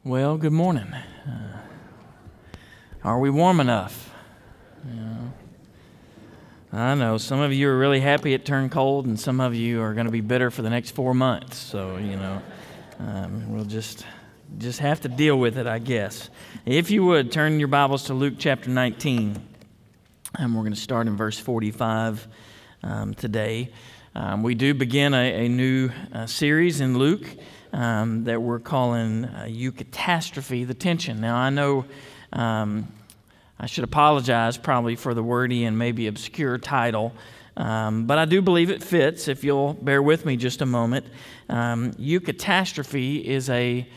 Well, good morning. Are we warm enough? I know some of you are really happy it turned cold, and some of you are going to be bitter for the next 4 months. So, we'll just have to deal with it, I guess. If you would, turn your Bibles to Luke chapter 19, and we're going to start in verse 45 today. We do begin a new series in Luke that we're calling Eucatastrophe, the tension. Now, I know I should apologize probably for the wordy and maybe obscure title, but I do believe it fits if you'll bear with me just a moment. Eucatastrophe is a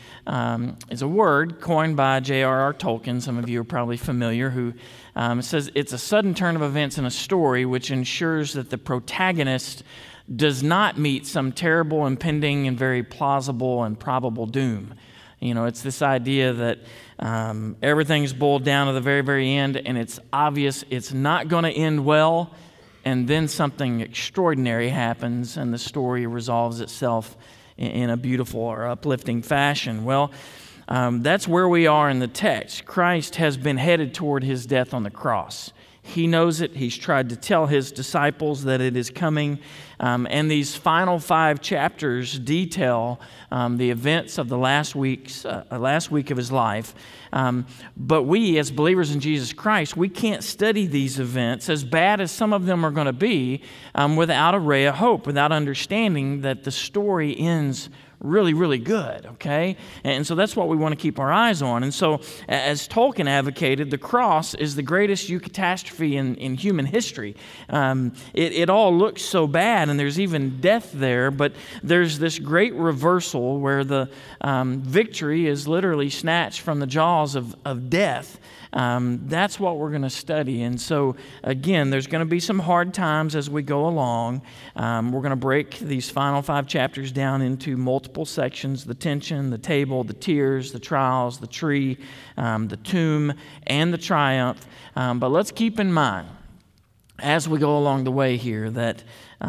word coined by J.R.R. Tolkien. Some of you are probably familiar, who says it's a sudden turn of events in a story which ensures that the protagonist does not meet some terrible, impending, and very plausible and probable doom. It's this idea that everything's boiled down to the very, very end, and it's obvious it's not going to end well, and then something extraordinary happens, and the story resolves itself in a beautiful or uplifting fashion. Well, that's where we are in the text. Christ has been headed toward his death on the cross. He knows it. He's tried to tell his disciples that it is coming. And these final 5 chapters detail the events of the last week of his life. But we, as believers in Jesus Christ, we can't study these events, as bad as some of them are going to be, without a ray of hope, without understanding that the story ends really, really good, okay? And so that's what we want to keep our eyes on. And so, as Tolkien advocated, the cross is the greatest eucatastrophe in human history. It all looks so bad, and there's even death there, but there's this great reversal where the victory is literally snatched from the jaws of death. That's what we're going to study. And so, again, there's going to be some hard times as we go along. We're going to break these final 5 chapters down into multiple sections: the tension, the table, the tears, the trials, the tree, the tomb, and the triumph. But let's keep in mind, as we go along the way here, that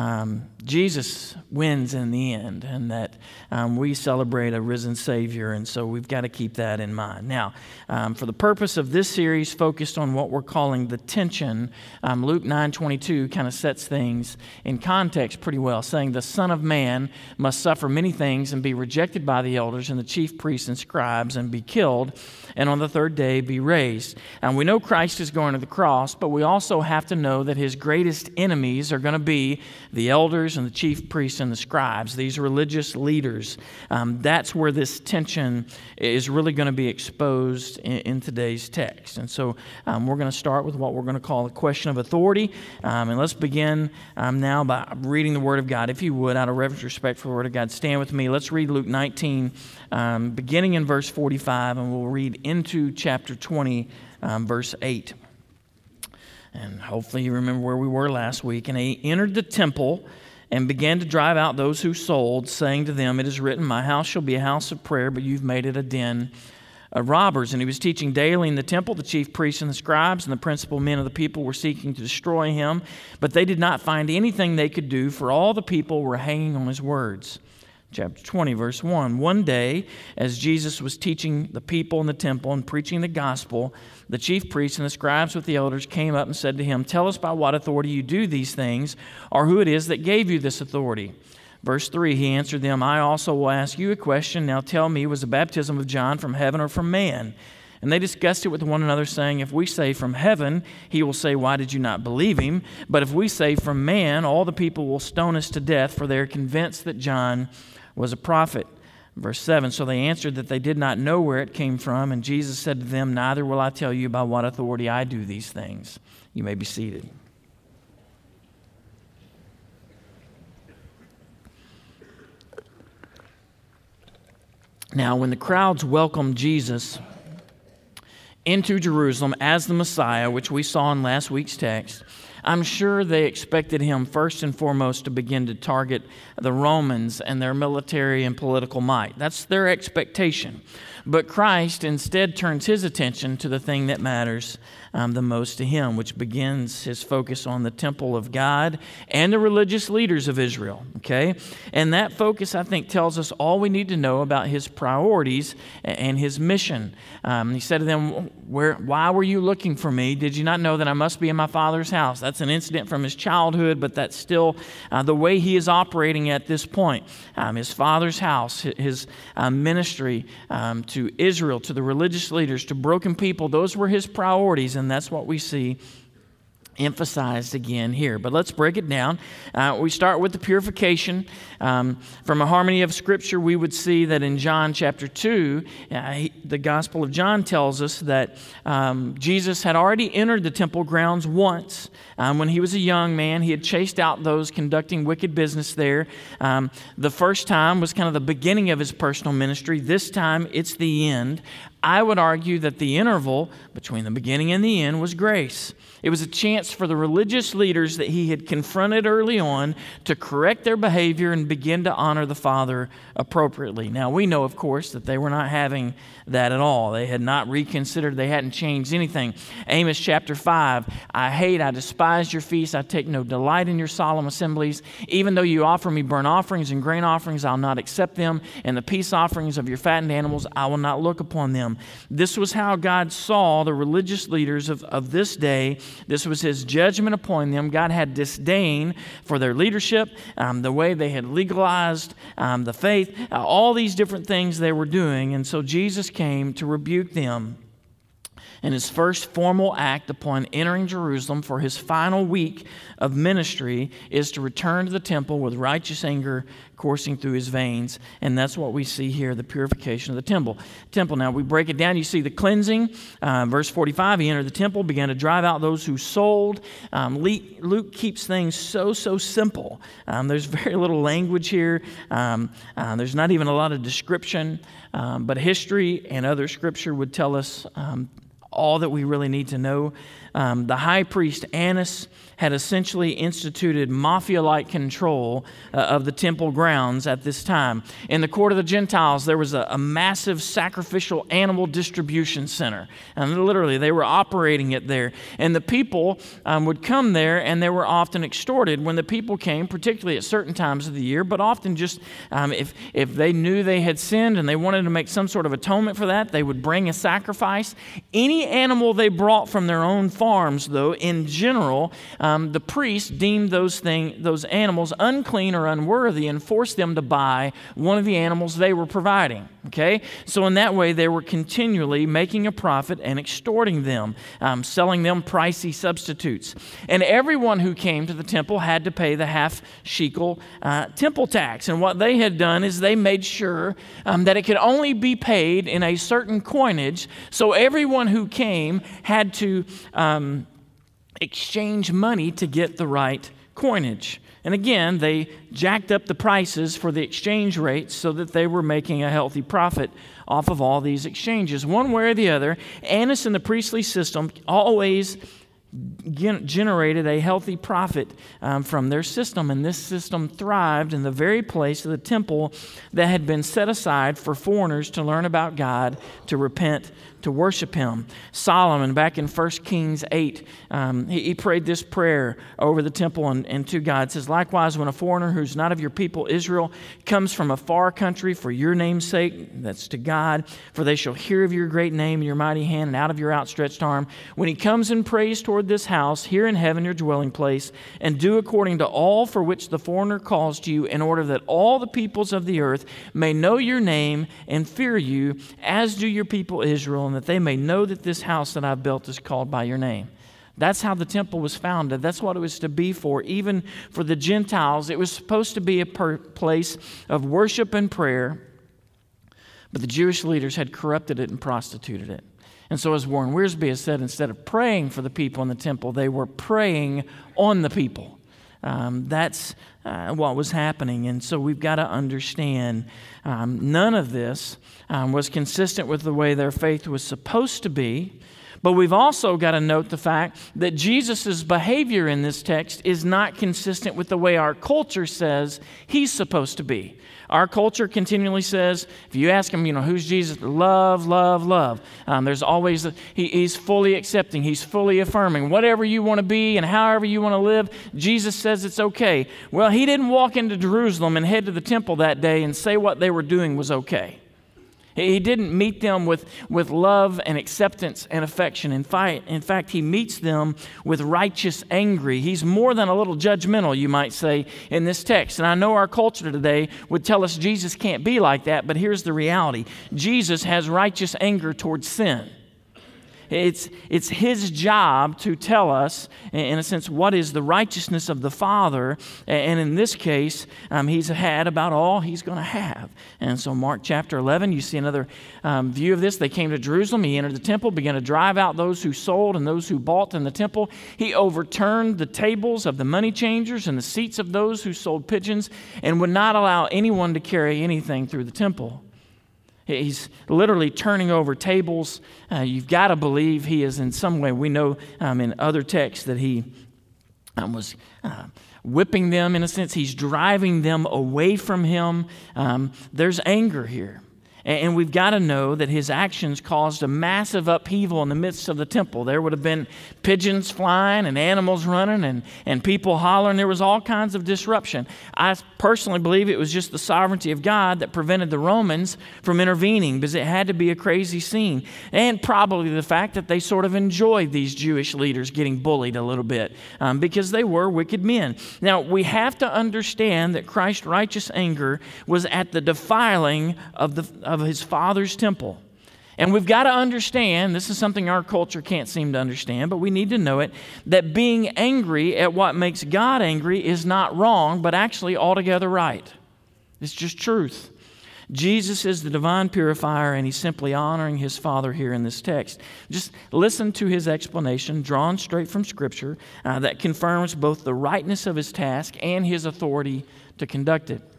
Jesus wins in the end, and that we celebrate a risen Savior, and so we've got to keep that in mind. Now, for the purpose of this series focused on what we're calling the tension, Luke 9:22 kind of sets things in context pretty well, saying the Son of Man must suffer many things and be rejected by the elders and the chief priests and scribes and be killed, and on the 3rd day be raised. And we know Christ is going to the cross, but we also have to know that his greatest enemies are going to be the elders and the chief priests and the scribes, these religious leaders. That's where this tension is really going to be exposed in today's text. And so we're going to start with what we're going to call a question of authority. And let's begin now by reading the Word of God. If you would, out of reverence and respect for the Word of God, stand with me. Let's read Luke 19, beginning in verse 45, and we'll read into chapter 20, verse 8. And hopefully you remember where we were last week. And he entered the temple and began to drive out those who sold, saying to them, "It is written, my house shall be a house of prayer, but you've made it a den of robbers." And he was teaching daily in the temple. The chief priests and the scribes and the principal men of the people were seeking to destroy him, but they did not find anything they could do, for all the people were hanging on his words. Chapter 20, verse 1. One day, as Jesus was teaching the people in the temple and preaching the gospel, the chief priests and the scribes with the elders came up and said to him, "Tell us by what authority you do these things, or who it is that gave you this authority." Verse 3, he answered them, "I also will ask you a question. Now tell me, was the baptism of John from heaven or from man?" And they discussed it with one another, saying, "If we say from heaven, he will say, 'Why did you not believe him?' But if we say from man, all the people will stone us to death, for they are convinced that John was a prophet." Verse 7, so they answered that they did not know where it came from, and Jesus said to them, "Neither will I tell you by what authority I do these things." You may be seated. Now, when the crowds welcomed Jesus into Jerusalem as the Messiah, which we saw in last week's text, I'm sure they expected him first and foremost to begin to target the Romans and their military and political might. That's their expectation. But Christ instead turns his attention to the thing that matters the most to him, which begins his focus on the temple of God and the religious leaders of Israel. Okay? And that focus, I think, tells us all we need to know about his priorities and his mission. He said to them, why were you looking for me? Did you not know that I must be in my Father's house? That's an incident from his childhood, but that's still the way he is operating at this point. His Father's house, his ministry to Israel, to the religious leaders, to broken people, those were his priorities, and that's what we see emphasized again here. But let's break it down. We start with the purification. From a harmony of Scripture, we would see that in John chapter 2, the Gospel of John tells us that Jesus had already entered the temple grounds once. When he was a young man, he had chased out those conducting wicked business there. The first time was kind of the beginning of his personal ministry. This time, it's the end. I would argue that the interval between the beginning and the end was grace. It was a chance for the religious leaders that he had confronted early on to correct their behavior and begin to honor the Father appropriately. Now, we know, of course, that they were not having that at all. They had not reconsidered. They hadn't changed anything. Amos chapter 5, I despise your feasts. I take no delight in your solemn assemblies. Even though you offer me burnt offerings and grain offerings, I'll not accept them. And the peace offerings of your fattened animals, I will not look upon them. This was how God saw the religious leaders of this day. This was his judgment upon them. God had disdain for their leadership, the way they had legalized the faith, all these different things they were doing. And so Jesus came to rebuke them. And his first formal act upon entering Jerusalem for his final week of ministry is to return to the temple with righteous anger coursing through his veins. And that's what we see here, the purification of the temple. Now, we break it down. You see the cleansing. Verse 45, he entered the temple, began to drive out those who sold. Luke keeps things so simple. There's very little language here. There's not even a lot of description. But history and other scripture would tell us all that we really need to know. The high priest Annas had essentially instituted mafia-like control of the temple grounds at this time. In the court of the Gentiles, there was a massive sacrificial animal distribution center. And literally, they were operating it there. And the people would come there, and they were often extorted when the people came, particularly at certain times of the year, but often just if they knew they had sinned and they wanted to make some sort of atonement for that, they would bring a sacrifice. Any animal they brought from their own farms, though, in general, the priests deemed those animals unclean or unworthy and forced them to buy one of the animals they were providing. Okay? So in that way, they were continually making a profit and extorting them, selling them pricey substitutes. And everyone who came to the temple had to pay the half shekel temple tax. And what they had done is they made sure that it could only be paid in a certain coinage. So everyone who came had to exchange money to get the right coinage. And again, they jacked up the prices for the exchange rates so that they were making a healthy profit off of all these exchanges. One way or the other, Annas and the priestly system always generated a healthy profit from their system, and this system thrived in the very place of the temple that had been set aside for foreigners to learn about God, to repent, to worship Him. Solomon, back in 1 Kings 8, he prayed this prayer over the temple and to God. It says, likewise, when a foreigner who's not of your people Israel comes from a far country for your name's sake, that's to God, for they shall hear of your great name and your mighty hand and out of your outstretched arm. When he comes and prays toward this house, here in heaven your dwelling place, and do according to all for which the foreigner calls to you, in order that all the peoples of the earth may know your name and fear you, as do your people Israel, and that they may know that this house that I've built is called by your name. That's how the temple was founded. That's what it was to be for. Even for the Gentiles, it was supposed to be a place of worship and prayer, but the Jewish leaders had corrupted it and prostituted it. And so, as Warren Wiersbe has said, instead of praying for the people in the temple, they were preying on the people. That's what was happening. And so we've got to understand none of this was consistent with the way their faith was supposed to be. But we've also got to note the fact that Jesus' behavior in this text is not consistent with the way our culture says he's supposed to be. Our culture continually says, if you ask him, who's Jesus? Love, love, love. There's always, he's fully accepting. He's fully affirming. Whatever you want to be and however you want to live, Jesus says it's okay. Well, he didn't walk into Jerusalem and head to the temple that day and say what they were doing was okay. He didn't meet them with love and acceptance and affection. In fact, he meets them with righteous anger. He's more than a little judgmental, you might say, in this text. And I know our culture today would tell us Jesus can't be like that, but here's the reality. Jesus has righteous anger towards sin. It's his job to tell us, in a sense, what is the righteousness of the Father. And in this case, he's had about all he's going to have. And so Mark chapter 11, you see another view of this. They came to Jerusalem. He entered the temple, began to drive out those who sold and those who bought in the temple. He overturned the tables of the money changers and the seats of those who sold pigeons and would not allow anyone to carry anything through the temple. He's literally turning over tables. You've got to believe he is in some way. We know in other texts that he was whipping them in a sense. He's driving them away from him. There's anger here. And we've got to know that his actions caused a massive upheaval in the midst of the temple. There would have been pigeons flying and animals running and people hollering. There was all kinds of disruption. I personally believe it was just the sovereignty of God that prevented the Romans from intervening, because it had to be a crazy scene. And probably the fact that they sort of enjoyed these Jewish leaders getting bullied a little bit because they were wicked men. Now, we have to understand that Christ's righteous anger was at the defiling of his Father's temple. And we've got to understand, this is something our culture can't seem to understand, but we need to know it, that being angry at what makes God angry is not wrong, but actually altogether right. It's just truth. Jesus is the divine purifier, and he's simply honoring his Father here in this text. Just listen to his explanation, drawn straight from Scripture, that confirms both the rightness of his task and his authority to conduct it.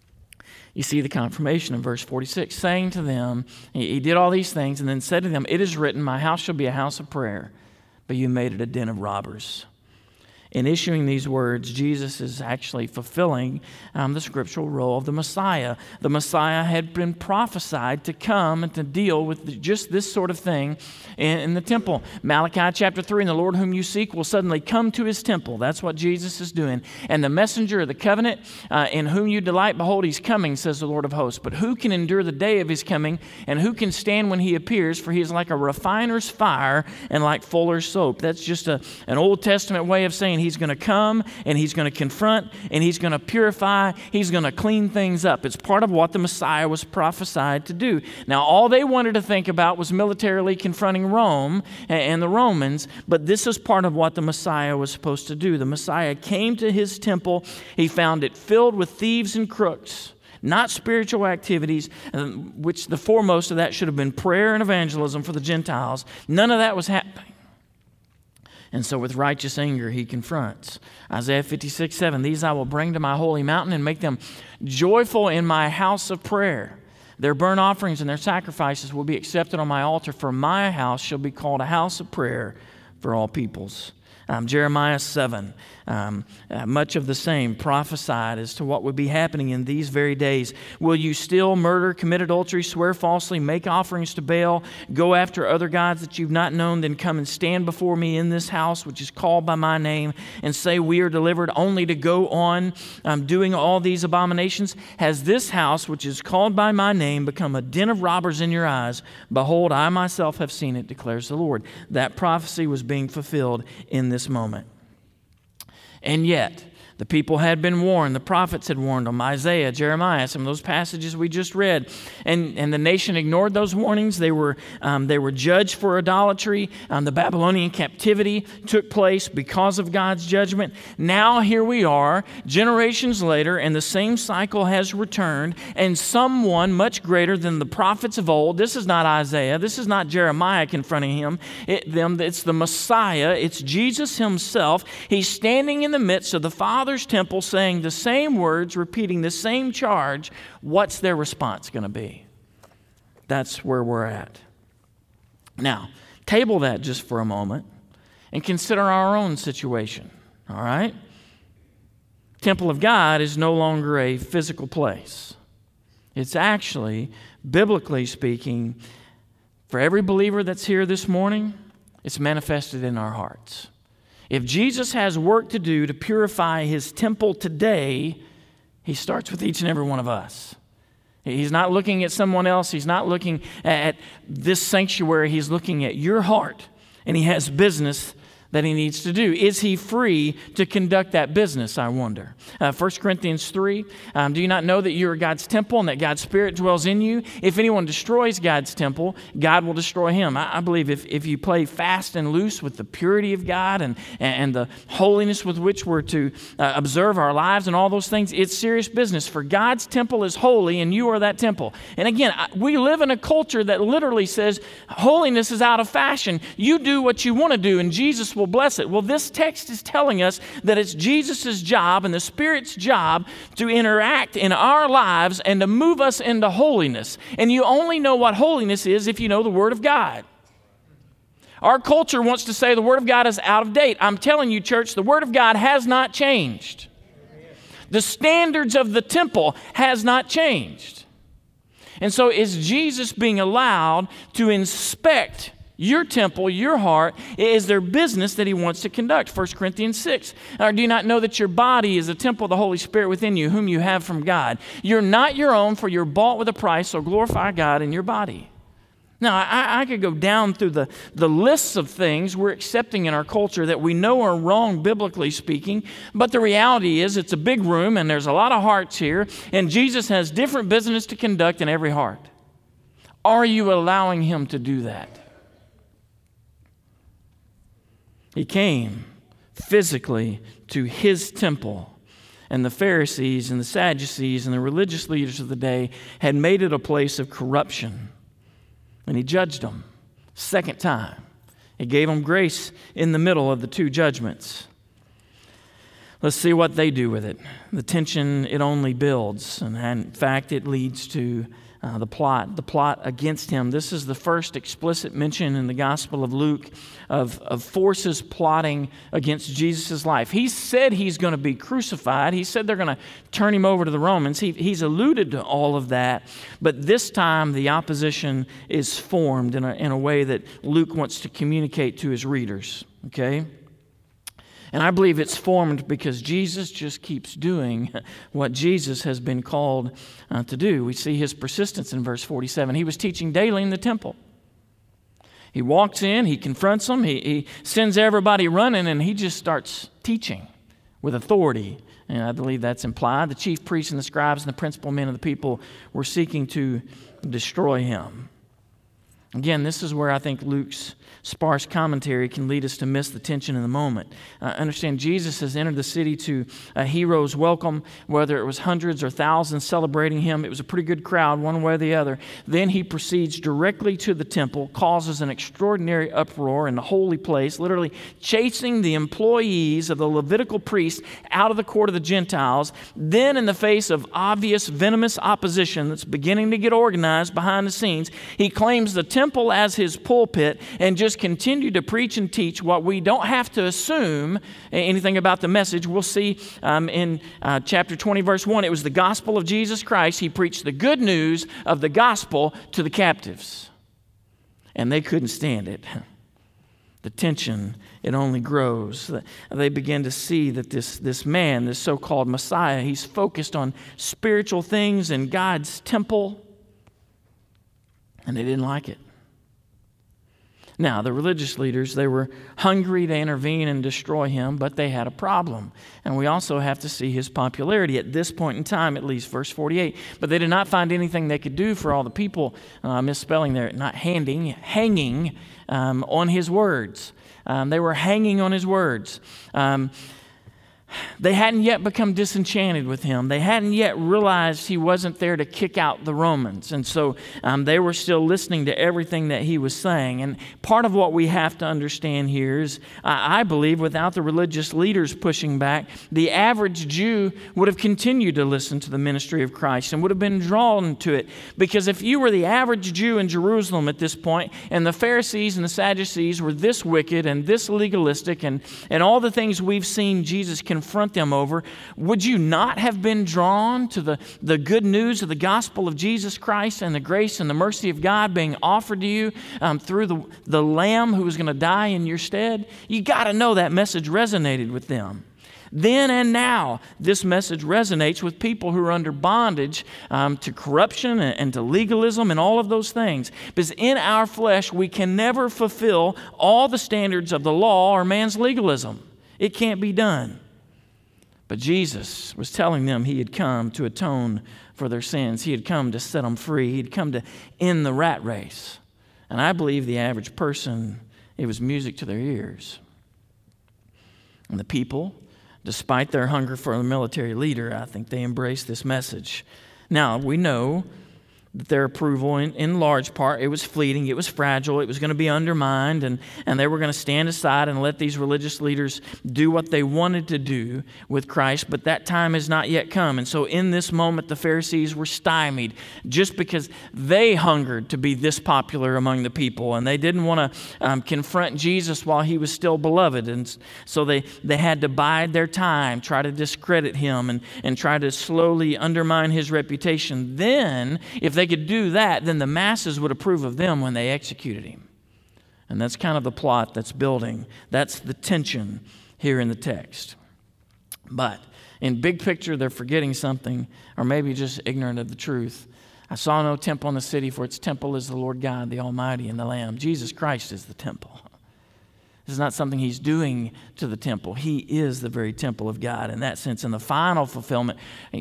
You see the confirmation in verse 46, saying to them, he did all these things and then said to them, "It is written, my house shall be a house of prayer, but you made it a den of robbers." In issuing these words, Jesus is actually fulfilling the scriptural role of the Messiah. The Messiah had been prophesied to come and to deal with just this sort of thing in the temple. Malachi chapter 3, "And the Lord whom you seek will suddenly come to his temple." That's what Jesus is doing. "And the messenger of the covenant in whom you delight, behold, he's coming, says the Lord of hosts. But who can endure the day of his coming? And who can stand when he appears? For he is like a refiner's fire and like fuller's soap." That's just an Old Testament way of saying he's going to come and he's going to confront and he's going to purify. He's going to clean things up. It's part of what the Messiah was prophesied to do. Now, all they wanted to think about was militarily confronting Rome and the Romans, but this is part of what the Messiah was supposed to do. The Messiah came to his temple. He found it filled with thieves and crooks, not spiritual activities, which the foremost of that should have been prayer and evangelism for the Gentiles. None of that was happening. And so with righteous anger, he confronts. Isaiah 56:7, "These I will bring to my holy mountain and make them joyful in my house of prayer. Their burnt offerings and their sacrifices will be accepted on my altar, for my house shall be called a house of prayer for all peoples." Jeremiah 7, much of the same prophesied as to what would be happening in these very days. "Will you steal, murder, commit adultery, swear falsely, make offerings to Baal, go after other gods that you've not known, then come and stand before me in this house which is called by my name and say we are delivered, only to go on doing all these abominations? Has this house which is called by my name become a den of robbers in your eyes? Behold, I myself have seen it, declares the Lord." That prophecy was being fulfilled in this moment. And yet, the people had been warned. The prophets had warned them. Isaiah, Jeremiah, some of those passages we just read. And the nation ignored those warnings. They were judged for idolatry. The Babylonian captivity took place because of God's judgment. Now here we are, generations later, and the same cycle has returned. And someone much greater than the prophets of old, this is not Isaiah, this is not Jeremiah confronting it's the Messiah, it's Jesus himself. He's standing in the midst of the Father's temple saying the same words, repeating the same charge. What's their response going to be? That's where we're at. Now, Table that just for a moment and consider our own situation, all right? Temple of God is no longer a physical place. It's actually, biblically speaking, for every believer that's here this morning, it's manifested in our hearts. If Jesus has work to do to purify his temple today, he starts with each and every one of us. He's not looking at someone else. He's not looking at this sanctuary. He's looking at your heart, and he has business that he needs to do. Is he free to conduct that business, I wonder? 1 Corinthians 3, do you not know that you are God's temple and that God's Spirit dwells in you? If anyone destroys God's temple, God will destroy him. I believe if you play fast and loose with the purity of God and the holiness with which we're to observe our lives and all those things, it's serious business. For God's temple is holy and you are that temple. And again, we live in a culture that literally says holiness is out of fashion. You do what you want to do and Jesus will bless it. Well, this text is telling us that it's Jesus' job and the Spirit's job to interact in our lives and to move us into holiness. And you only know what holiness is if you know the Word of God. Our culture wants to say the Word of God is out of date. I'm telling you, church, the Word of God has not changed. The standards of the temple has not changed. And so is Jesus being allowed to inspect your temple, your heart? Is there business that he wants to conduct? 1 Corinthians 6. Or do you not know that your body is a temple of the Holy Spirit within you, whom you have from God? You're not your own, for you're bought with a price, so glorify God in your body. Now, I could go down through the lists of things we're accepting in our culture that we know are wrong, biblically speaking, but the reality is it's a big room and there's a lot of hearts here, and Jesus has different business to conduct in every heart. Are you allowing him to do that? He came physically to his temple, and the Pharisees and the Sadducees and the religious leaders of the day had made it a place of corruption. And he judged them second time. He gave them grace in the middle of the two judgments. Let's see what they do with it. The tension, it only builds. And in fact, it leads to the plot against him. This is the first explicit mention in the Gospel of Luke of forces plotting against Jesus' life. He said he's going to be crucified. He said they're going to turn him over to the Romans. He's alluded to all of that, but this time the opposition is formed in a way that Luke wants to communicate to his readers. Okay? And I believe it's formed because Jesus just keeps doing what Jesus has been called to do. We see his persistence in verse 47. He was teaching daily in the temple. He walks in, he confronts them, he sends everybody running, and he just starts teaching with authority. And I believe that's implied. The chief priests and the scribes and the principal men of the people were seeking to destroy him. Again, this is where I think Luke's sparse commentary can lead us to miss the tension in the moment. Understand, Jesus has entered the city to a hero's welcome, whether it was hundreds or thousands celebrating him. It was a pretty good crowd, one way or the other. Then he proceeds directly to the temple, causes an extraordinary uproar in the holy place, literally chasing the employees of the Levitical priests out of the court of the Gentiles. Then, in the face of obvious venomous opposition that's beginning to get organized behind the scenes, he claims the temple as his pulpit and just continue to preach and teach what we don't have to assume anything about the message. We'll see in chapter 20, verse 1, it was the gospel of Jesus Christ. He preached the good news of the gospel to the captives, and they couldn't stand it. The tension, it only grows. They begin to see that this man, this so-called Messiah, he's focused on spiritual things in God's temple, and they didn't like it. Now, the religious leaders, they were hungry to intervene and destroy him, but they had a problem. And we also have to see his popularity at this point in time, at least, verse 48. But they did not find anything they could do for all the people, misspelling there, not hanging on his words. They were hanging on his words. They hadn't yet become disenchanted with him. They hadn't yet realized he wasn't there to kick out the Romans. And so they were still listening to everything that he was saying. And part of what we have to understand here is, I believe, without the religious leaders pushing back, the average Jew would have continued to listen to the ministry of Christ and would have been drawn to it. Because if you were the average Jew in Jerusalem at this point, and the Pharisees and the Sadducees were this wicked and this legalistic and all the things we've seen Jesus confront them over, would you not have been drawn to the good news of the gospel of Jesus Christ and the grace and the mercy of God being offered to you through the Lamb who was going to die in your stead? You got to know that message resonated with them. Then and now, this message resonates with people who are under bondage to corruption and to legalism and all of those things. Because in our flesh, we can never fulfill all the standards of the law or man's legalism. It can't be done. But Jesus was telling them he had come to atone for their sins. He had come to set them free. He had come to end the rat race. And I believe the average person, it was music to their ears. And the people, despite their hunger for a military leader, I think they embraced this message. Now, we know that their approval, in large part, it was fleeting, it was fragile, it was going to be undermined, and they were going to stand aside and let these religious leaders do what they wanted to do with Christ, but that time has not yet come. And so in this moment, the Pharisees were stymied just because they hungered to be this popular among the people, and they didn't want to confront Jesus while he was still beloved. And so they had to bide their time, try to discredit him, and try to slowly undermine his reputation. Then, if they could do that, then the masses would approve of them when they executed him. And that's kind of the plot that's building. That's the tension here in the text. But in big picture, they're forgetting something, or maybe just ignorant of the truth. I saw no temple in the city, for its temple is the Lord God, the Almighty, and the Lamb. Jesus Christ is the temple. This is not something he's doing to the temple. He is the very temple of God. In that sense, in the final fulfillment,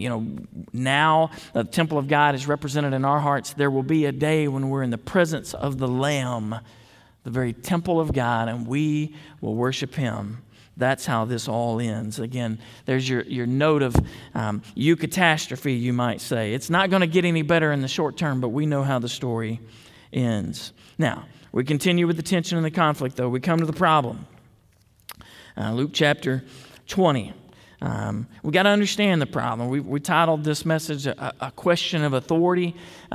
now the temple of God is represented in our hearts. There will be a day when we're in the presence of the Lamb, the very temple of God, and we will worship him. That's how this all ends. Again, there's your note of eucatastrophe, you might say. It's not going to get any better in the short term, but we know how the story ends. Now, we continue with the tension and the conflict, though. We come to the problem. Luke chapter 20. We got to understand the problem. We titled this message a question of authority.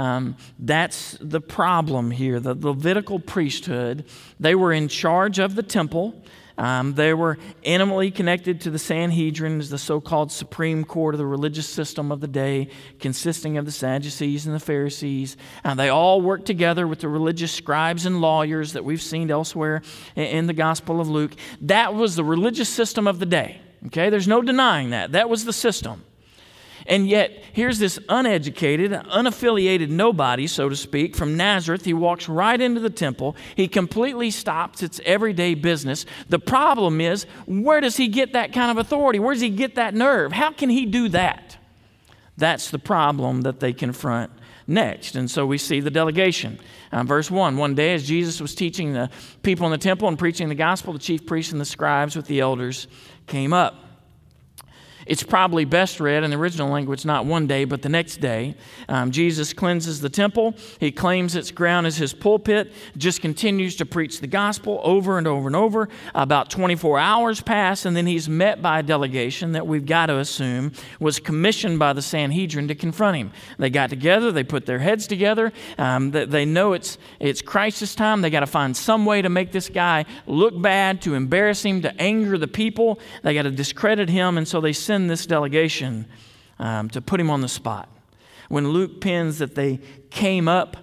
That's the problem here. The Levitical priesthood, they were in charge of the temple. They were intimately connected to the Sanhedrin, the so-called Supreme Court of the religious system of the day, consisting of the Sadducees and the Pharisees. They all worked together with the religious scribes and lawyers that we've seen elsewhere in the Gospel of Luke. That was the religious system of the day. Okay, there's no denying that. That was the system. And yet, here's this uneducated, unaffiliated nobody, so to speak, from Nazareth. He walks right into the temple. He completely stops its everyday business. The problem is, where does he get that kind of authority? Where does he get that nerve? How can he do that? That's the problem that they confront next. And so we see the delegation. Verse 1, one day as Jesus was teaching the people in the temple and preaching the gospel, the chief priests and the scribes with the elders came up. It's probably best read in the original language, not one day, but the next day. Jesus cleanses the temple. He claims its ground as his pulpit, just continues to preach the gospel over and over and over. About 24 hours pass, and then he's met by a delegation that we've got to assume was commissioned by the Sanhedrin to confront him. They got together. They put their heads together. They know it's crisis time. They got to find some way to make this guy look bad, to embarrass him, to anger the people. They got to discredit him, and so they send this delegation to put him on the spot. When Luke pens that they came up,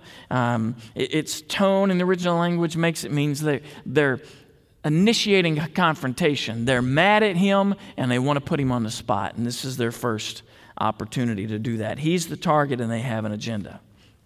its tone in the original language makes it means they're initiating a confrontation. They're mad at him and they want to put him on the spot. And this is their first opportunity to do that. He's the target and they have an agenda.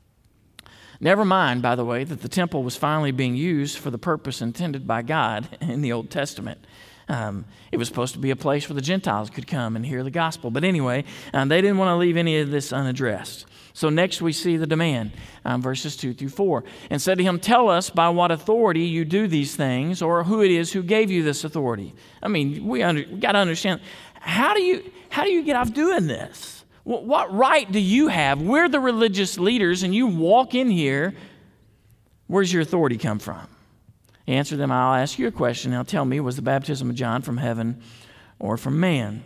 Never mind, by the way, that the temple was finally being used for the purpose intended by God in the Old Testament. It was supposed to be a place where the Gentiles could come and hear the gospel. But anyway, they didn't want to leave any of this unaddressed. So next we see the demand, verses 2 through 4. And said to him, tell us by what authority you do these things, or who it is who gave you this authority. I mean, we got to understand, how do you get off doing this? What right do you have? We're the religious leaders, and you walk in here. Where's your authority come from? He answered them, I'll ask you a question. Now tell me, was the baptism of John from heaven or from man?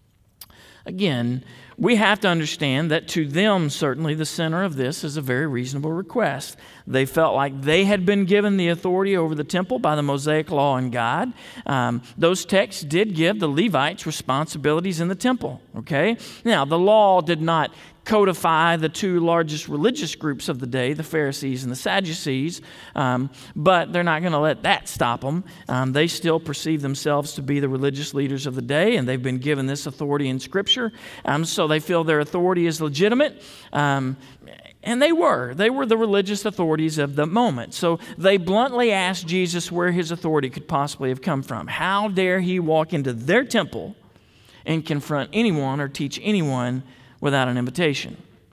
Again, we have to understand that to them, certainly, the center of this is a very reasonable request. They felt like they had been given the authority over the temple by the Mosaic law and God. Those texts did give the Levites responsibilities in the temple, okay? Now, the law did not codify the two largest religious groups of the day, the Pharisees and the Sadducees, but they're not going to let that stop them. They still perceive themselves to be the religious leaders of the day, and they've been given this authority in Scripture, so they feel their authority is legitimate. And they were the religious authorities of the moment. So they bluntly asked Jesus where his authority could possibly have come from. How dare he walk into their temple and confront anyone or teach anyone without an invitation?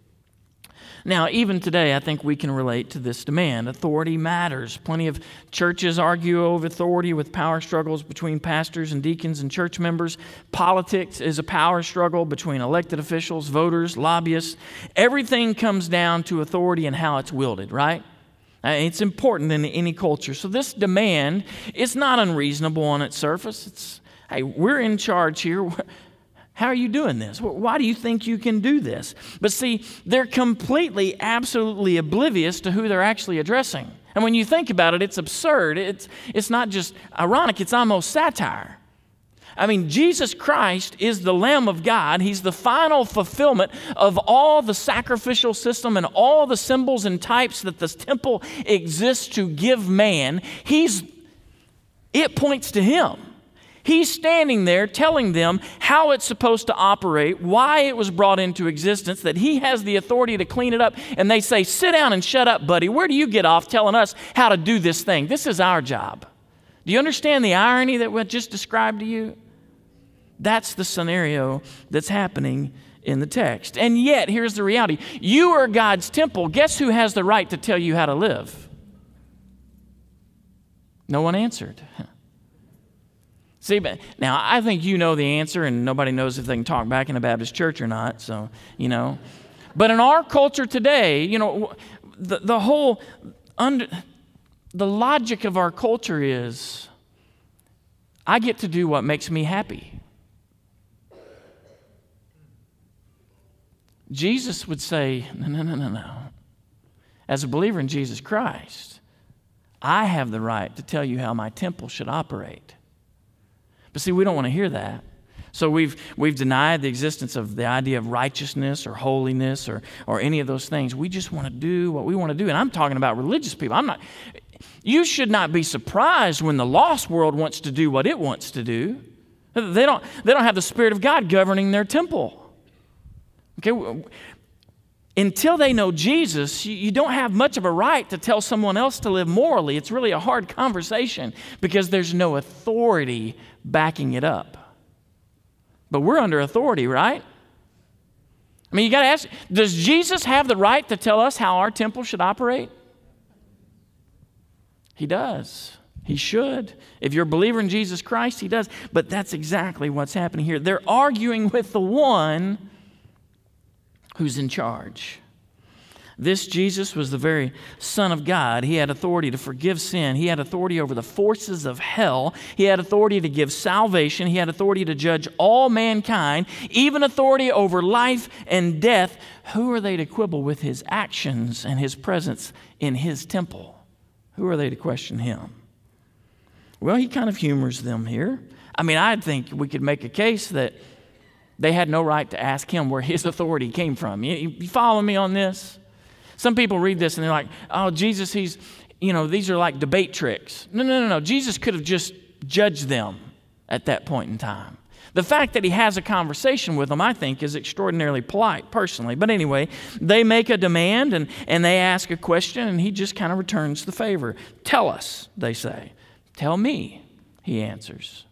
Now, even today, I think we can relate to this demand. Authority matters. Plenty of churches argue over authority with power struggles between pastors and deacons and church members. Politics is a power struggle between elected officials, voters, lobbyists. Everything comes down to authority and how it's wielded, right? It's important in any culture. So this demand is not unreasonable on its surface. It's, hey, we're in charge here. How are you doing this? Why do you think you can do this? But see, they're completely, absolutely oblivious to who they're actually addressing. And when you think about it, it's absurd. It's not just ironic, it's almost satire. I mean, Jesus Christ is the Lamb of God. He's the final fulfillment of all the sacrificial system and all the symbols and types that the temple exists to give man. It points to him. He's standing there telling them how it's supposed to operate, why it was brought into existence, that he has the authority to clean it up. And they say, sit down and shut up, buddy. Where do you get off telling us how to do this thing? This is our job. Do you understand the irony that we just described to you? That's the scenario that's happening in the text. And yet, here's the reality. You are God's temple. Guess who has the right to tell you how to live? No one answered. See, but now I think you know the answer, and nobody knows if they can talk back in a Baptist church or not, so, you know. But in our culture today, you know, the logic of our culture is, I get to do what makes me happy. Jesus would say, no. As a believer in Jesus Christ, I have the right to tell you how my temple should operate. But see, we don't want to hear that. So we've denied the existence of the idea of righteousness or holiness or any of those things. We just want to do what we want to do. And I'm talking about religious people. You should not be surprised when the lost world wants to do what it wants to do. They don't have the Spirit of God governing their temple. Okay? Until they know Jesus, you don't have much of a right to tell someone else to live morally. It's really a hard conversation because there's no authority backing it up. But we're under authority, right? I mean, you got to ask, does Jesus have the right to tell us how our temple should operate? He does. He should. If you're a believer in Jesus Christ, he does. But that's exactly what's happening here. They're arguing with the one who's in charge. This Jesus was the very Son of God. He had authority to forgive sin. He had authority over the forces of hell. He had authority to give salvation. He had authority to judge all mankind, even authority over life and death. Who are they to quibble with his actions and his presence in his temple? Who are they to question him? Well, he kind of humors them here. I mean, I think we could make a case that they had no right to ask him where his authority came from. You follow me on this? Some people read this and they're like, oh, Jesus, these are like debate tricks. No. Jesus could have just judged them at that point in time. The fact that he has a conversation with them, I think, is extraordinarily polite, personally. But anyway, they make a demand and they ask a question, and he just kind of returns the favor. Tell us, they say. Tell me, he answers.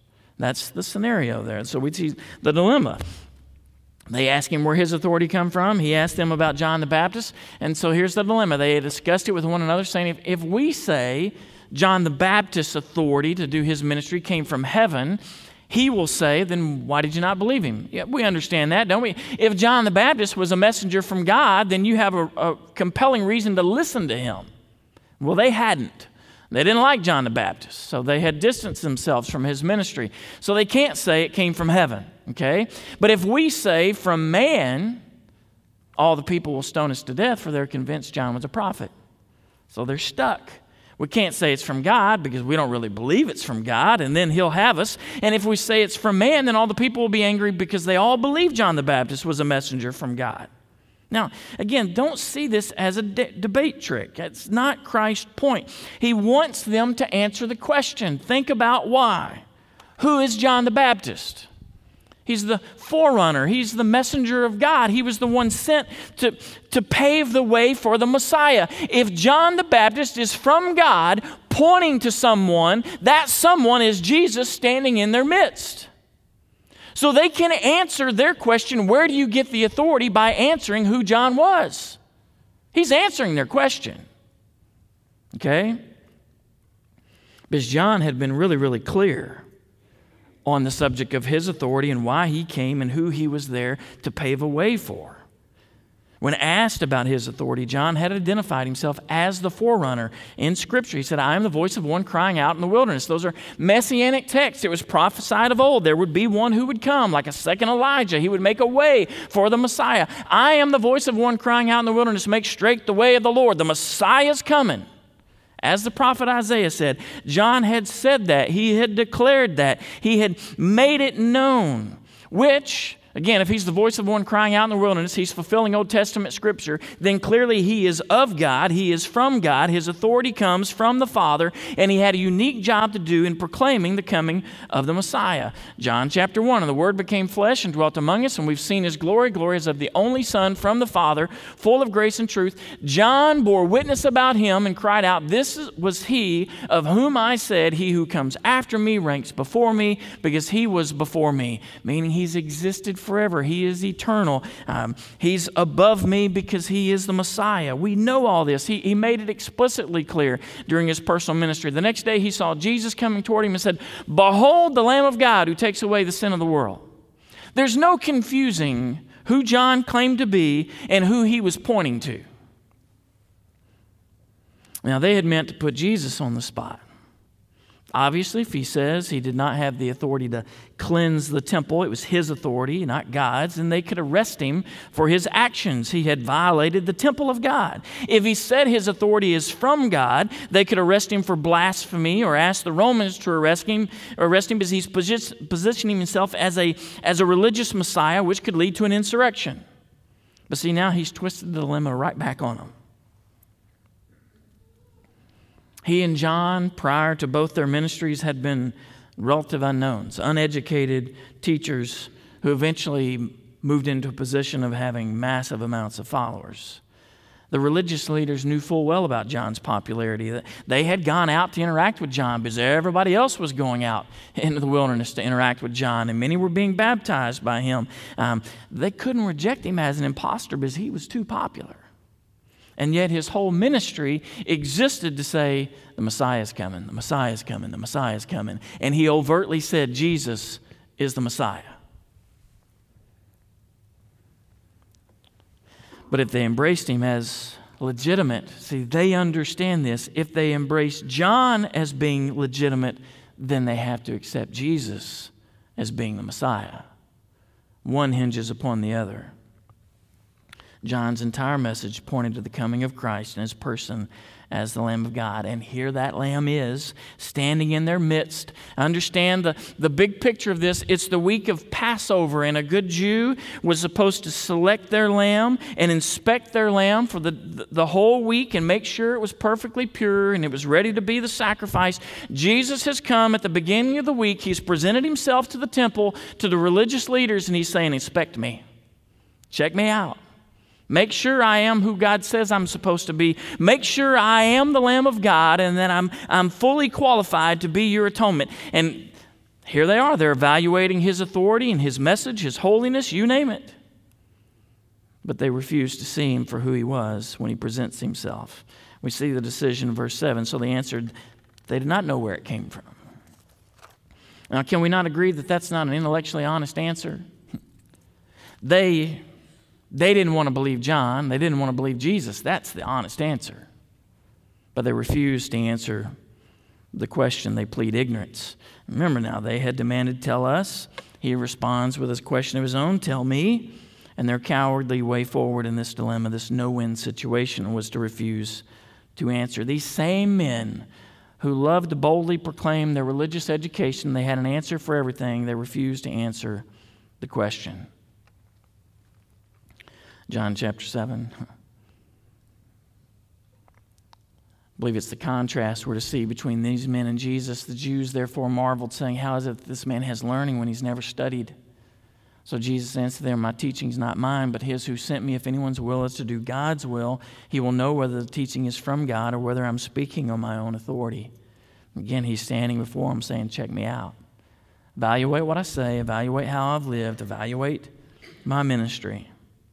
That's the scenario there. So we see the dilemma. They asked him where his authority come from. He asked them about John the Baptist. And so here's the dilemma. They had discussed it with one another, saying, if we say John the Baptist's authority to do his ministry came from heaven, he will say, then why did you not believe him? Yeah, we understand that, don't we? If John the Baptist was a messenger from God, then you have a compelling reason to listen to him. Well, they hadn't. They didn't like John the Baptist, so they had distanced themselves from his ministry. So they can't say it came from heaven, okay? But if we say from man, all the people will stone us to death, for they're convinced John was a prophet. So they're stuck. We can't say it's from God because we don't really believe it's from God, and then he'll have us. And if we say it's from man, then all the people will be angry because they all believe John the Baptist was a messenger from God. Now, again, don't see this as a debate trick. It's not Christ's point. He wants them to answer the question. Think about why. Who is John the Baptist? He's the forerunner. He's the messenger of God. He was the one sent to pave the way for the Messiah. If John the Baptist is from God, pointing to someone, that someone is Jesus standing in their midst. So they can answer their question, where do you get the authority, by answering who John was. He's answering their question. Okay? Because John had been really, really clear on the subject of his authority and why he came and who he was there to pave a way for. When asked about his authority, John had identified himself as the forerunner in Scripture. He said, I am the voice of one crying out in the wilderness. Those are messianic texts. It was prophesied of old. There would be one who would come, like a second Elijah. He would make a way for the Messiah. I am the voice of one crying out in the wilderness, make straight the way of the Lord. The Messiah's coming. As the prophet Isaiah said, John had said that. He had declared that. He had made it known, which, again, if he's the voice of one crying out in the wilderness, he's fulfilling Old Testament Scripture, then clearly he is of God, he is from God, his authority comes from the Father, and he had a unique job to do in proclaiming the coming of the Messiah. John chapter 1, and the Word became flesh and dwelt among us, and we've seen his glory, glory as of the only Son from the Father, full of grace and truth. John bore witness about him and cried out, this was he of whom I said, he who comes after me ranks before me, because he was before me, meaning he's existed forever. He is eternal. He's above me because he is the Messiah. We know all this. He made it explicitly clear during his personal ministry. The next day he saw Jesus coming toward him and said, behold the Lamb of God who takes away the sin of the world. There's no confusing who John claimed to be and who he was pointing to. Now, they had meant to put Jesus on the spot. Obviously, if he says he did not have the authority to cleanse the temple, it was his authority, not God's, and they could arrest him for his actions. He had violated the temple of God. If he said his authority is from God, they could arrest him for blasphemy or ask the Romans to arrest him because he's positioning himself as a religious Messiah, which could lead to an insurrection. But see, now he's twisted the dilemma right back on them. He and John, prior to both their ministries, had been relative unknowns, uneducated teachers who eventually moved into a position of having massive amounts of followers. The religious leaders knew full well about John's popularity. They had gone out to interact with John because everybody else was going out into the wilderness to interact with John, and many were being baptized by him. They couldn't reject him as an imposter because he was too popular. And yet his whole ministry existed to say, the Messiah is coming, the Messiah is coming, the Messiah is coming. And he overtly said, Jesus is the Messiah. But if they embraced him as legitimate, see, they understand this. If they embrace John as being legitimate, then they have to accept Jesus as being the Messiah. One hinges upon the other. John's entire message pointed to the coming of Christ and his person as the Lamb of God. And here that Lamb is, standing in their midst. Understand the big picture of this. It's the week of Passover, and a good Jew was supposed to select their lamb and inspect their lamb for the whole week and make sure it was perfectly pure and it was ready to be the sacrifice. Jesus has come at the beginning of the week. He's presented himself to the temple, to the religious leaders, and he's saying, inspect me. Check me out. Make sure I am who God says I'm supposed to be. Make sure I am the Lamb of God and that I'm fully qualified to be your atonement. And Here they are. They're evaluating his authority and his message, his holiness, you name it. But they refused to see him for who he was when he presents himself. We see the decision in verse 7. So they answered, they did not know where it came from. Now, can we not agree that that's not an intellectually honest answer? They didn't want to believe John. They didn't want to believe Jesus. That's the honest answer. But they refused to answer the question. They plead ignorance. Remember now, they had demanded, tell us. He responds with a question of his own, tell me. And their cowardly way forward in this dilemma, this no-win situation, was to refuse to answer. These same men who loved to boldly proclaim their religious education, they had an answer for everything. They refused to answer the question. John chapter 7. I believe it's the contrast we're to see between these men and Jesus. The Jews therefore marveled, saying, how is it that this man has learning when he's never studied? So Jesus answered them, my teaching is not mine, but his who sent me. If anyone's will is to do God's will, he will know whether the teaching is from God or whether I'm speaking on my own authority. Again, he's standing before them saying, check me out. Evaluate what I say, evaluate how I've lived, evaluate my ministry.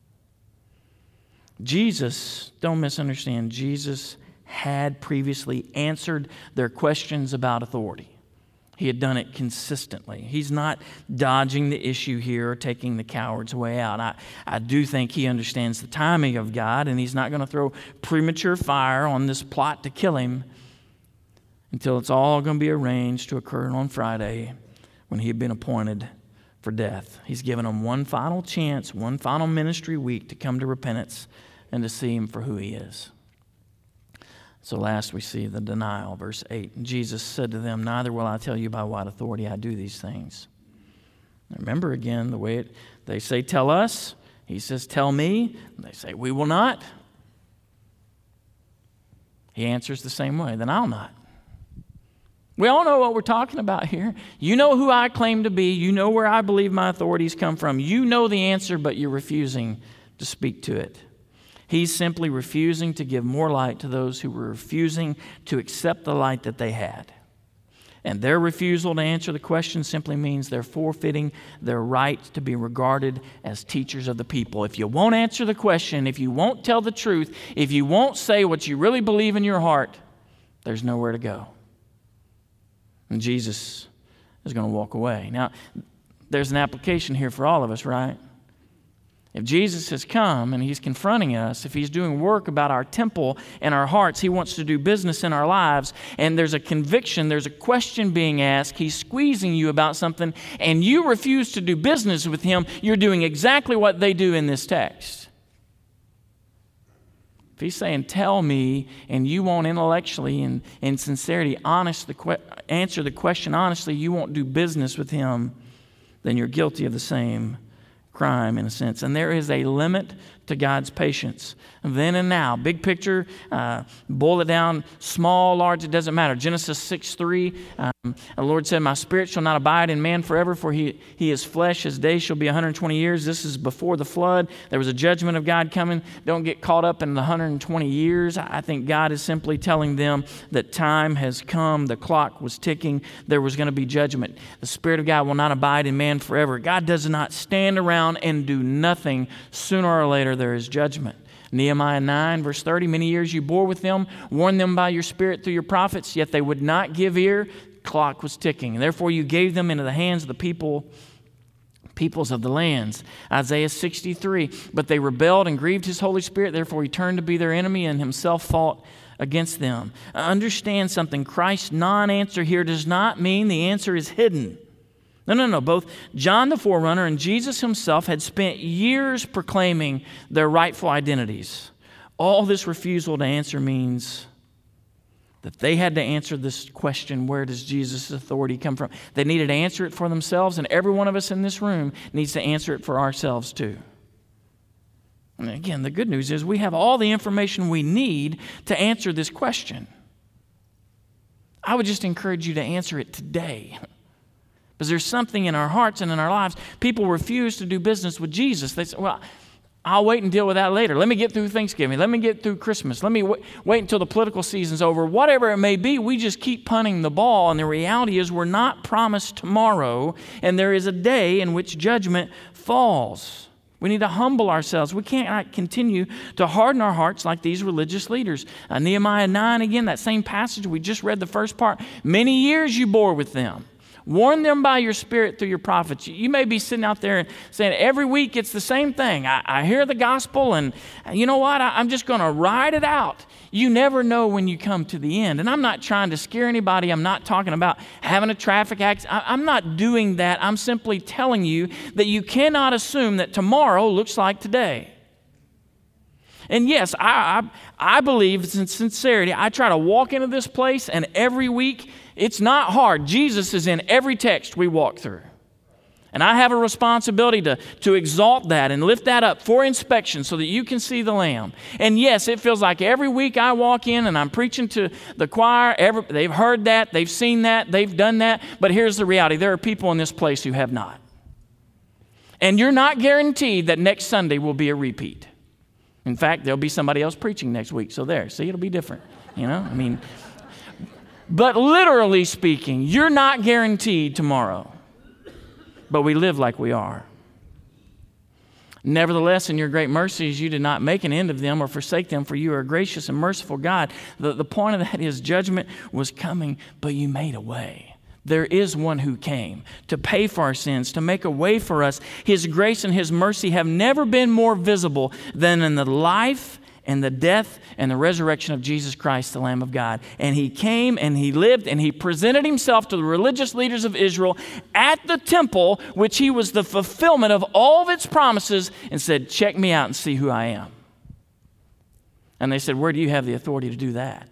Jesus, don't misunderstand, Jesus had previously answered their questions about authority. He had done it consistently. He's not dodging the issue here or taking the coward's way out. I do think he understands the timing of God, and he's not going to throw premature fire on this plot to kill him until it's all going to be arranged to occur on Friday when he had been appointed for death. He's given them one final chance, one final ministry week to come to repentance and to see him for who he is. So last we see the denial, verse 8. Jesus said to them, neither will I tell you by what authority I do these things. Remember again the way they say, tell us. He says, tell me. And they say, we will not. He answers the same way, then I'll not. We all know what we're talking about here. You know who I claim to be. You know where I believe my authorities come from. You know the answer, but you're refusing to speak to it. He's simply refusing to give more light to those who were refusing to accept the light that they had. And their refusal to answer the question simply means they're forfeiting their right to be regarded as teachers of the people. If you won't answer the question, if you won't tell the truth, if you won't say what you really believe in your heart, there's nowhere to go. And Jesus is going to walk away. Now, there's an application here for all of us, right? If Jesus has come and he's confronting us, if he's doing work about our temple and our hearts, he wants to do business in our lives, and there's a conviction, there's a question being asked, he's squeezing you about something, and you refuse to do business with him, you're doing exactly what they do in this text. If he's saying, tell me, and you won't intellectually and in sincerity answer the question honestly, you won't do business with him, then you're guilty of the same crime in a sense. And there is a limit to God's patience. Then and now, big picture, boil it down, small, large, it doesn't matter. Genesis 6:3, the Lord said, my spirit shall not abide in man forever, for he is flesh, his days shall be 120 years. This is before the flood. There was a judgment of God coming. Don't get caught up in the 120 years. I think God is simply telling them that time has come. The clock was ticking. There was going to be judgment. The Spirit of God will not abide in man forever. God does not stand around and do nothing. Sooner or later, there is judgment. Nehemiah 9, verse 30, many years you bore with them, warned them by your Spirit through your prophets, yet they would not give ear. Clock was ticking. And therefore you gave them into the hands of the peoples of the lands. Isaiah 63, but they rebelled and grieved his Holy Spirit, therefore he turned to be their enemy and himself fought against them. Understand something. Christ's non-answer here does not mean the answer is hidden. No. Both John the forerunner and Jesus himself had spent years proclaiming their rightful identities. All this refusal to answer means that they had to answer this question, where does Jesus' authority come from? They needed to answer it for themselves, and every one of us in this room needs to answer it for ourselves too. And again, the good news is we have all the information we need to answer this question. I would just encourage you to answer it today. Because there's something in our hearts and in our lives. People refuse to do business with Jesus. They say, well, I'll wait and deal with that later. Let me get through Thanksgiving. Let me get through Christmas. Let me wait until the political season's over. Whatever it may be, we just keep punting the ball. And the reality is we're not promised tomorrow, and there is a day in which judgment falls. We need to humble ourselves. We can't continue to harden our hearts like these religious leaders. Nehemiah 9, again, that same passage, we just read the first part. Many years you bore with them. Warn them by your Spirit through your prophets. You may be sitting out there and saying, every week it's the same thing. I hear the gospel, and you know what? I'm just going to ride it out. You never know when you come to the end. And I'm not trying to scare anybody. I'm not talking about having a traffic accident. I'm not doing that. I'm simply telling you that you cannot assume that tomorrow looks like today. And yes, I believe in sincerity. I try to walk into this place, and every week, it's not hard. Jesus is in every text we walk through. And I have a responsibility to exalt that and lift that up for inspection so that you can see the Lamb. And yes, it feels like every week I walk in and I'm preaching to the choir. They've heard that, they've seen that, they've done that. But here's the reality. There are people in this place who have not. And you're not guaranteed that next Sunday will be a repeat. In fact, there'll be somebody else preaching next week. So there, see, it'll be different. But literally speaking, you're not guaranteed tomorrow. But we live like we are. Nevertheless, in your great mercies, you did not make an end of them or forsake them, for you are a gracious and merciful God. The point of that is judgment was coming, but you made a way. There is one who came to pay for our sins, to make a way for us. His grace and His mercy have never been more visible than in the life and the death and the resurrection of Jesus Christ, the Lamb of God. And He came and He lived and He presented Himself to the religious leaders of Israel at the temple, which He was the fulfillment of all of its promises, and said, check me out and see who I am. And they said, where do you have the authority to do that?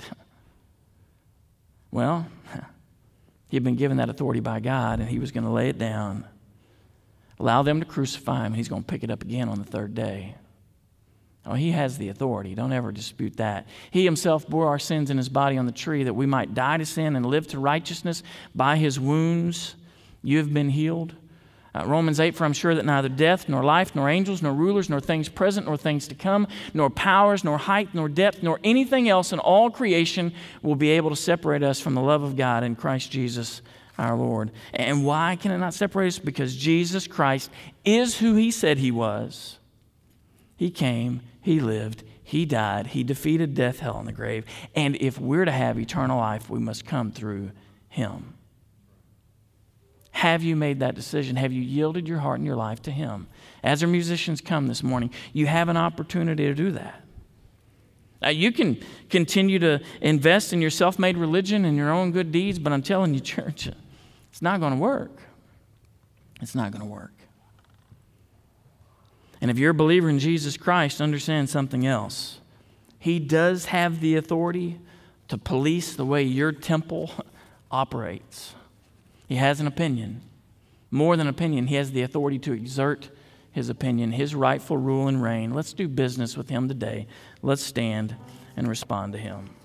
Well, He had been given that authority by God, and He was going to lay it down, allow them to crucify Him, and He's going to pick it up again on the third day. Oh, He has the authority. Don't ever dispute that. He Himself bore our sins in His body on the tree that we might die to sin and live to righteousness. By His wounds you have been healed. Romans 8, for I'm sure that neither death, nor life, nor angels, nor rulers, nor things present, nor things to come, nor powers, nor height, nor depth, nor anything else in all creation will be able to separate us from the love of God in Christ Jesus our Lord. And why can it not separate us? Because Jesus Christ is who He said He was. He came, He lived, He died, He defeated death, hell, and the grave. And if we're to have eternal life, we must come through Him. Have you made that decision? Have you yielded your heart and your life to Him? As our musicians come this morning, you have an opportunity to do that. You can continue to invest in your self-made religion and your own good deeds, but I'm telling you, church, it's not going to work. It's not going to work. And if you're a believer in Jesus Christ, understand something else. He does have the authority to police the way your temple operates. He has an opinion. More than opinion, He has the authority to exert His opinion, His rightful rule and reign. Let's do business with Him today. Let's stand and respond to Him.